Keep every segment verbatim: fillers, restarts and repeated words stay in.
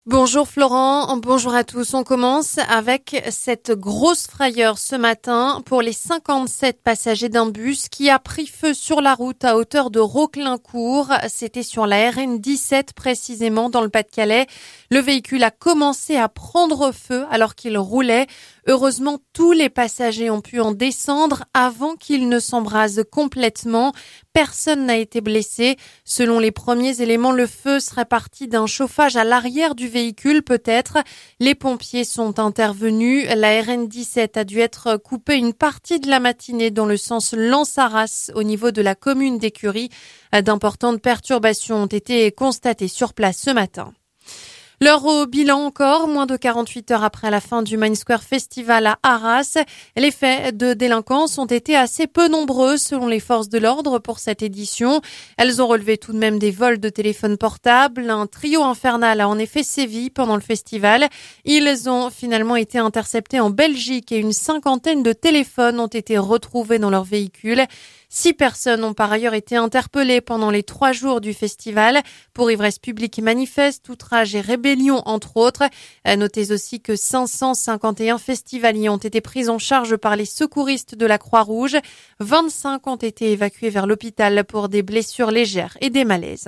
Bonjour Florent, bonjour à tous. On commence avec cette grosse frayeur ce matin pour les cinquante-sept passagers d'un bus qui a pris feu sur la route à hauteur de Roclincourt. C'était sur la R N dix-sept précisément dans le Pas-de-Calais. Le véhicule a commencé à prendre feu alors qu'il roulait. Heureusement, tous les passagers ont pu en descendre avant qu'il ne s'embrase complètement. Personne n'a été blessé. Selon les premiers éléments, le feu serait parti d'un chauffage à l'arrière du véhicule peut-être. Les pompiers sont intervenus. La R N dix-sept a dû être coupée une partie de la matinée dans le sens Lens-Arras au niveau de la commune d'Écurie. D'importantes perturbations ont été constatées sur place ce matin. L'heure au bilan encore, moins de quarante-huit heures après la fin du Main Square Festival à Arras. Les faits de délinquance ont été assez peu nombreux selon les forces de l'ordre pour cette édition. Elles ont relevé tout de même des vols de téléphones portables. Un trio infernal a en effet sévi pendant le festival. Ils ont finalement été interceptés en Belgique et une cinquantaine de téléphones ont été retrouvés dans leur véhicule. Six personnes ont par ailleurs été interpellées pendant les trois jours du festival pour ivresse publique manifeste, outrage et rébellion entre autres. Notez aussi que cinq cent cinquante et un festivaliers ont été pris en charge par les secouristes de la Croix-Rouge. vingt-cinq ont été évacués vers l'hôpital pour des blessures légères et des malaises.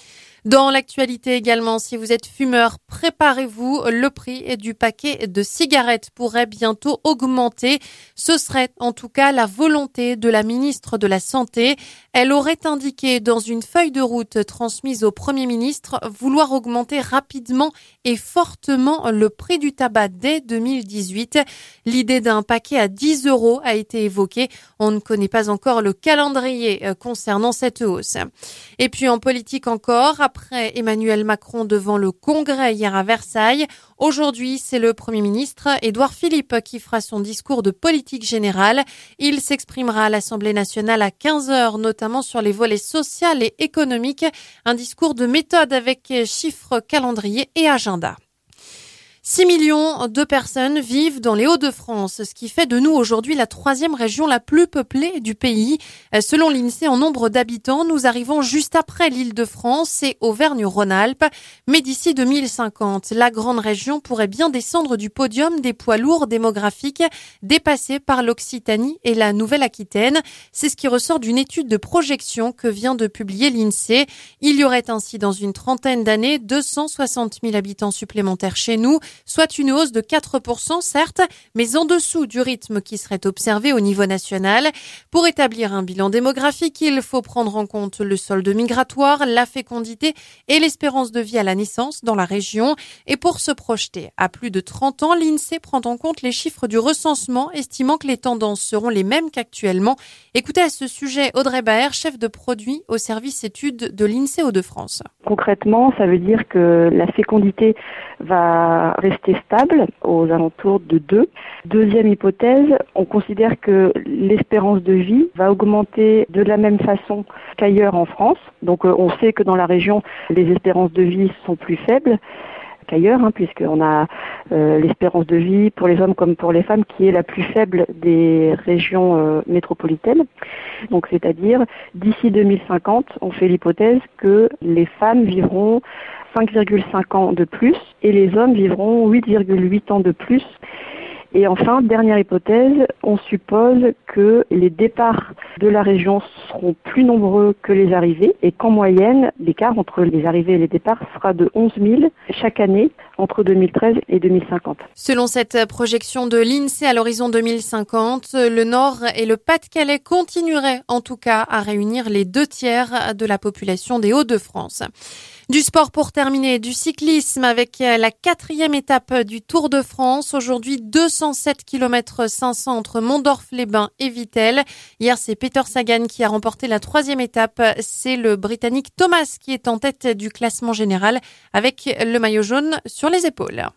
Dans l'actualité également, si vous êtes fumeur, préparez-vous, le prix du paquet de cigarettes pourrait bientôt augmenter. Ce serait en tout cas la volonté de la ministre de la Santé. Elle aurait indiqué dans une feuille de route transmise au Premier ministre vouloir augmenter rapidement et fortement le prix du tabac dès deux mille dix-huit. L'idée d'un paquet à dix euros a été évoquée. On ne connaît pas encore le calendrier concernant cette hausse. Et puis en politique encore, après Emmanuel Macron devant le Congrès hier à Versailles, aujourd'hui c'est le Premier ministre Édouard Philippe qui fera son discours de politique générale. Il s'exprimera à l'Assemblée nationale à quinze heures, notamment sur les volets social et économique. Un discours de méthode avec chiffres, calendrier et agenda. six millions de personnes vivent dans les Hauts-de-France, ce qui fait de nous aujourd'hui la troisième région la plus peuplée du pays. Selon l'INSEE, en nombre d'habitants, nous arrivons juste après l'Île-de-France et Auvergne-Rhône-Alpes. Mais d'ici deux mille cinquante, la grande région pourrait bien descendre du podium des poids lourds démographiques, dépassée par l'Occitanie et la Nouvelle-Aquitaine. C'est ce qui ressort d'une étude de projection que vient de publier l'INSEE. Il y aurait ainsi dans une trentaine d'années deux cent soixante mille habitants supplémentaires chez nous, soit une hausse de quatre pour cent certes, mais en dessous du rythme qui serait observé au niveau national. Pour établir un bilan démographique, il faut prendre en compte le solde migratoire, la fécondité et l'espérance de vie à la naissance dans la région. Et pour se projeter à plus de trente ans, l'INSEE prend en compte les chiffres du recensement, estimant que les tendances seront les mêmes qu'actuellement. Écoutez à ce sujet Audrey Baer, chef de produit au service études de l'INSEE Hauts-de-France. Concrètement, ça veut dire que la fécondité va rester stable aux alentours de deux. Deuxième hypothèse, on considère que l'espérance de vie va augmenter de la même façon qu'ailleurs en France. Donc on sait que dans la région, les espérances de vie sont plus faibles qu'ailleurs, hein, puisqu'on a euh, l'espérance de vie pour les hommes comme pour les femmes qui est la plus faible des régions euh, métropolitaines. Donc c'est-à-dire, d'ici deux mille cinquante, on fait l'hypothèse que les femmes vivront cinq virgule cinq ans de plus et les hommes vivront huit virgule huit ans de plus. Et enfin, dernière hypothèse, on suppose que les départs de la région seront plus nombreux que les arrivées et qu'en moyenne, l'écart entre les arrivées et les départs sera de onze mille chaque année entre deux mille treize et deux mille cinquante. Selon cette projection de l'INSEE à l'horizon deux mille cinquante, le Nord et le Pas-de-Calais continueraient en tout cas à réunir les deux tiers de la population des Hauts-de-France. Du sport pour terminer, du cyclisme avec la quatrième étape du Tour de France. Aujourd'hui, deux cent sept kilomètres cinq cents entre Mondorf-les-Bains et Vittel. Hier, c'est Peter Sagan qui a remporté la troisième étape. C'est le Britannique Thomas qui est en tête du classement général avec le maillot jaune sur les épaules.